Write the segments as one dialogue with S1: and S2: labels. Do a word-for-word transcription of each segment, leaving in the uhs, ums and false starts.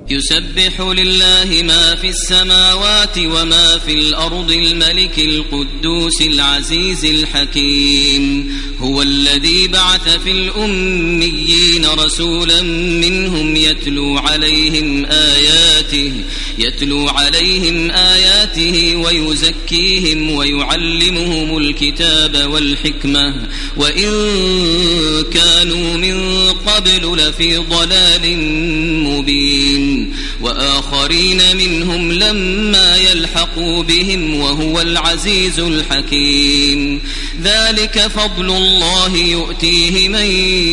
S1: يسبح لله ما في السماوات وما في الأرض الملك القدوس العزيز الحكيم. هو الذي بعث في الأميين رسولا منهم يتلو عليهم آياته يتلو عليهم آياته ويزكيهم ويعلمهم الكتاب والحكمة وإن كانوا من قبل لفي ضلال مبين. وآخرين منهم لما يلحقوا بهم وهو العزيز الحكيم. ذلك فضل الله يؤتيه من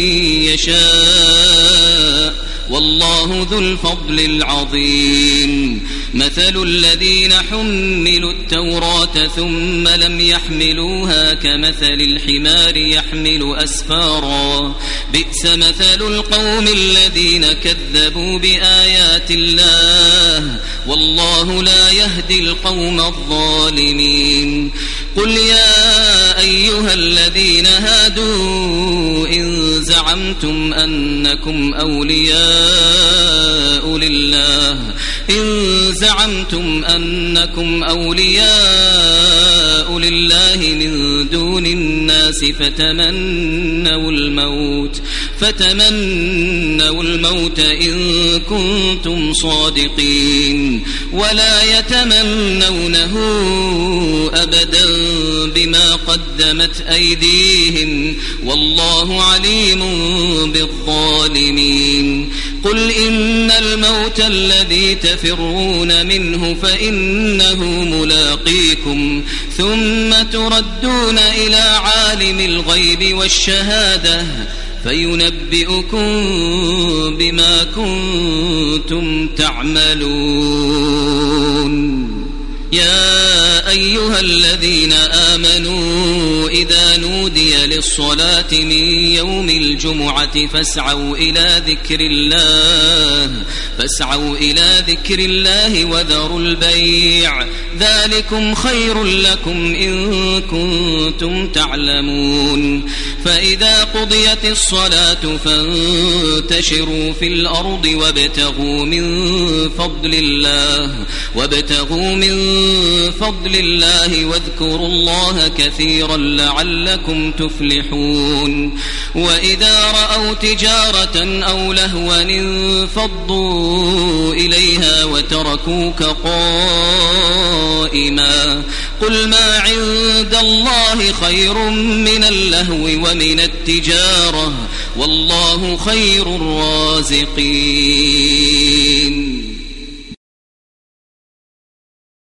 S1: يشاء والله ذو الفضل العظيم. مثل الذين حملوا التوراة ثم لم يحملوها كمثل الحمار يحمل أسفارا بئس مثل القوم الذين كذبوا بآيات الله والله لا يهدي القوم الظالمين. قل يا أيها الذين هادوا إن زعمتم أنكم أولياء لله إن زعمتم أنكم أولياء لله من دون الناس فتمنوا الموت فتمنوا الموت إن كنتم صادقين ولا يتمنونه أبدا بما قدمت أيديهم والله عليم بالظالمين. قل إن الموت الذي تفرون منه فإنه ملاقيكم ثم تردون إلى عالم الغيب والشهادة فينبئكم بما كنتم تعملون. يا أيها الذين آمنوا إذا نودي للصلاة من يوم الجمعة فاسعوا إلى ذكر الله فاسعوا إلى ذكر الله وذروا البيع ذلكم خير لكم إن كنتم تعلمون. فإذا قضيت الصلاة فانتشروا في الأرض وابتغوا من فضل الله وابتغوا من فضل الله واذكروا الله كثيرا لعلكم تفلحون. وإذا رأوا تجارة أو لهوا انفضوا إليها وتركوك قائما قل ما عند الله خير من اللهو ومن التجارة والله خير الرازقين.